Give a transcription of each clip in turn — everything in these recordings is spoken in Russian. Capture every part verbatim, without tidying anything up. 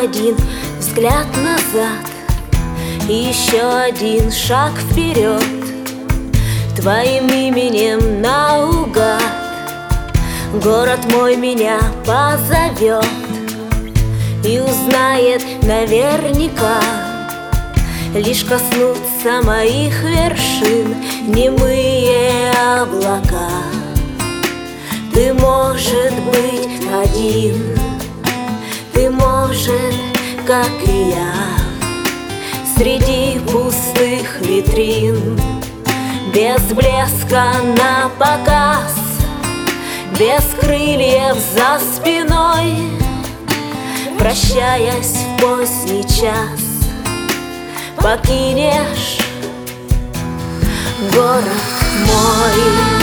один взгляд назад и еще один шаг вперед. Твоим именем наугад город мой меня позовет и узнает наверняка. Лишь коснутся моих вершин немые облака. Ты, может быть, один, ты, может, как и я, среди пустых витрин, без блеска на показ, без крыльев за спиной, прощаясь в поздний час, покинешь город мой.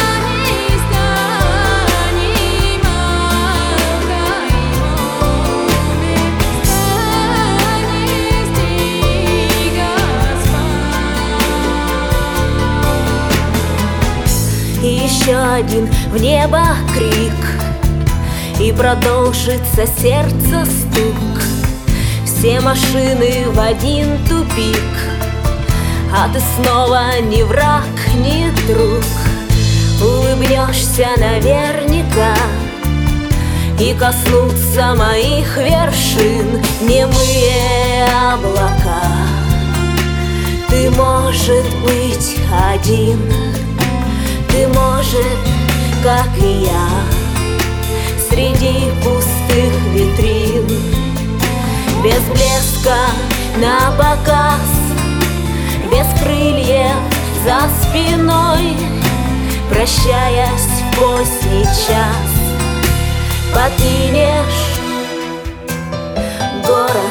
И еще один в небо крик, и продолжится сердце стук. Все машины в один тупик, а ты снова ни враг, ни друг. Улыбнешься наверняка и коснутся моих вершин немые облака. Ты, может быть, один, ты, может, как и я, среди пустых витрин, без блеска на показ, без крыльев за спиной, прощаясь в поздний час, покинешь город